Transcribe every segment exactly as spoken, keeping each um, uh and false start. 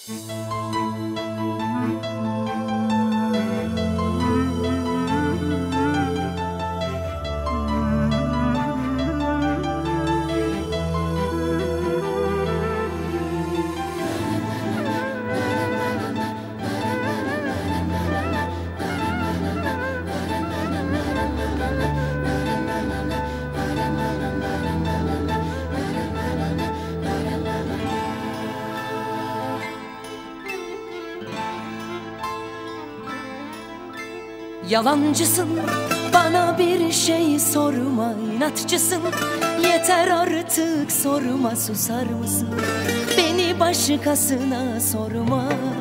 Yalancısın, bana bir şey sorma, inatçısın. Yeter artık sorma, susar mısın? Beni başkasına sorma.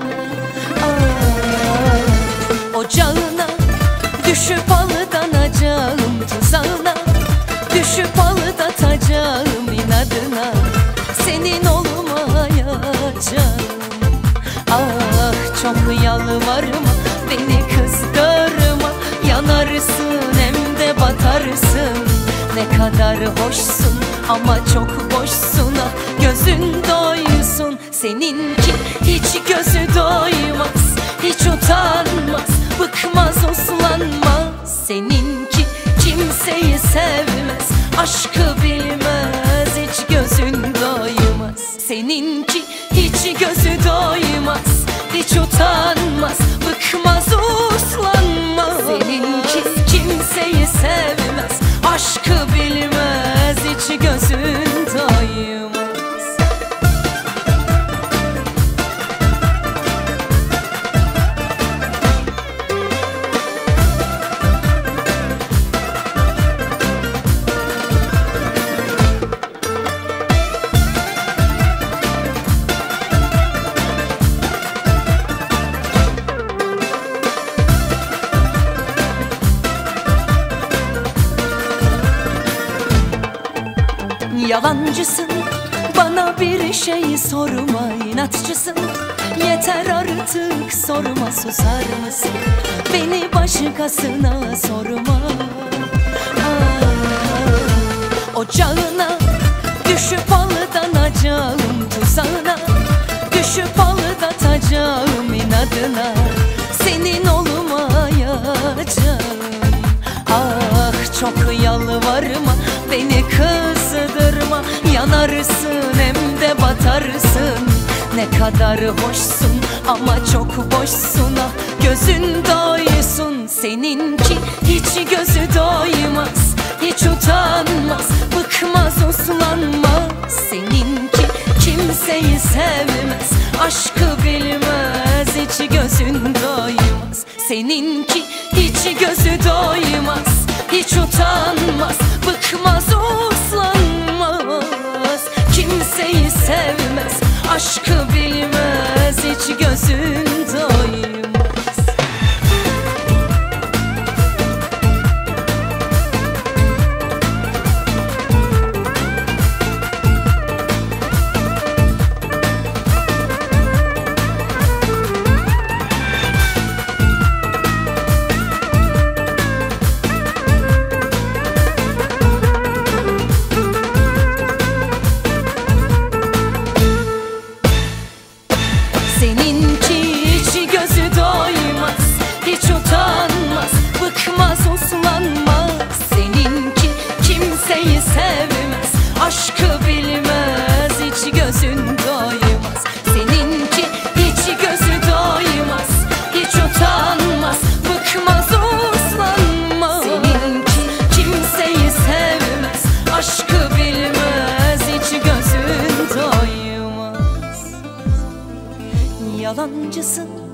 Aa, ocağına düşüp aldanacağım, tuzağına düşüp aldatacağım inadına. Senin olmayacağım. Ah, çok yalvarma, beni kızdırma. Yanarsın hem de batarsın. Ne kadar hoşsun ama çok boşsun. Ah, gözün doysun. Seninki hiç gözü doymaz, hiç utanmaz, bıkmaz, uslanmaz. Seninki kimseyi sevmez, aşkı bilmez, hiç gözün doymaz. Seninki hiç gözü doymaz, hiç utanmaz, bıkmaz, uslanmaz. Seninki kimseyi sevmez, aşkı bilmez, hiç gözün doymaz. Yalancısın, bana bir şey sorma, inatçısın. Yeter artık sorma, susar mısın? Beni başkasına sorma. Aa, ocağına düşüp aldanacağım, tuzağına düşüp aldatacağım inadına. Senin olmayacağım. Ah, çok yalvarma, beni kızdırma. Yanarsın hem de batarsın. Ne kadar hoşsun ama çok boşsun. Ah, gözün doysun. Seninki hiç gözü doymaz, hiç utanmaz, bıkmaz, uslanmaz. Seninki kimseyi sevmez, aşkı bilmez, hiç gözün doymaz. Seninki hiç gözü doymaz, hiç utanmaz, bıkmaz, uslanmaz. Kimseyi sevmez, aşkı bilmez, hiç gözün doymaz. Seninki hiç gözü doymaz, hiç utanmaz, bıkmaz, uslanmaz. Seninki kimseyi sevmez, aşkı bilmez, hiç gözün doymaz. Seninki hiç gözü doymaz, hiç utanmaz, bıkmaz, uslanmaz. Seninki kimseyi sevmez, aşkı bilmez, hiç gözün doymaz. Yalancısın,